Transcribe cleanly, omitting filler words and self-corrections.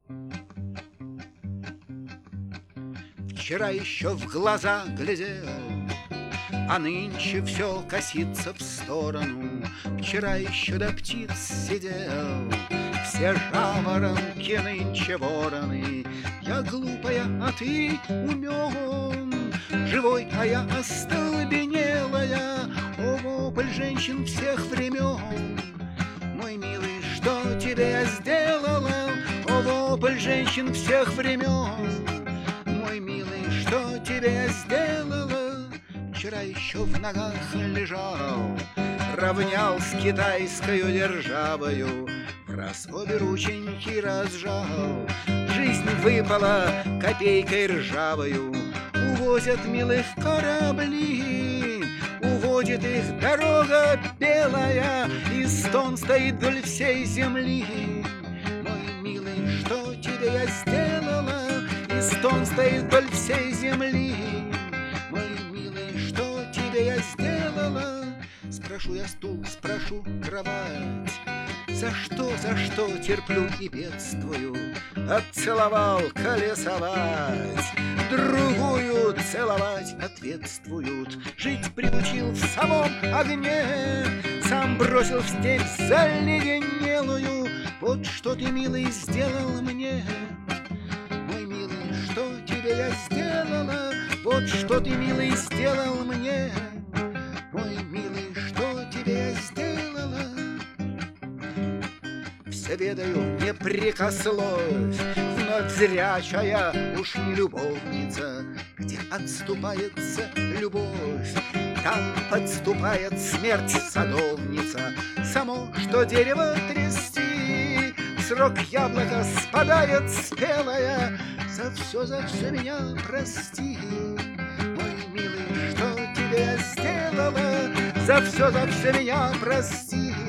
Вчера еще в глаза глядел, а нынче все косится в сторону. Вчера еще до птиц сидел, все жаворонки нынче вороны. Я глупая, а ты умен, живой, а я остолбенелая. О, вопль женщин всех времен, мой милый, что тебе я сделала? О, вопль женщин всех времен, мой милый, что тебе я сделала? Вчера еще в ногах лежал, равнял с китайскою державою, раз обе рученьки разжал. Жизнь выпала копейкой ржавою. Увозят милых корабли, уводит их дорога белая, и стон стоит вдоль всей земли. Мой милый, что тебе я сделала? И стон стоит вдоль всей земли. Мой милый, что тебе я сделала? Спрошу я стул, спрошу кровать, за что терплю и бедствую? Отцеловал колесовать, другую целовать ответствуют. Жить приучил в самом огне, сам бросил в степь заледенелую. Вот что ты, милый, сделал мне. Мой милый, что тебе я сделала? Вот что ты, милый, сделал мне. Мой милый, что тебе я сделала? Все ведаю, не прикословь, вновь зрячая, уж не любовница. Где отступается любовь, там подступает смерть садовница. Само, что дерево трясти, срок яблока спадает спелая. За все меня прости, мой милый, что тебе я сделала? За все меня прости.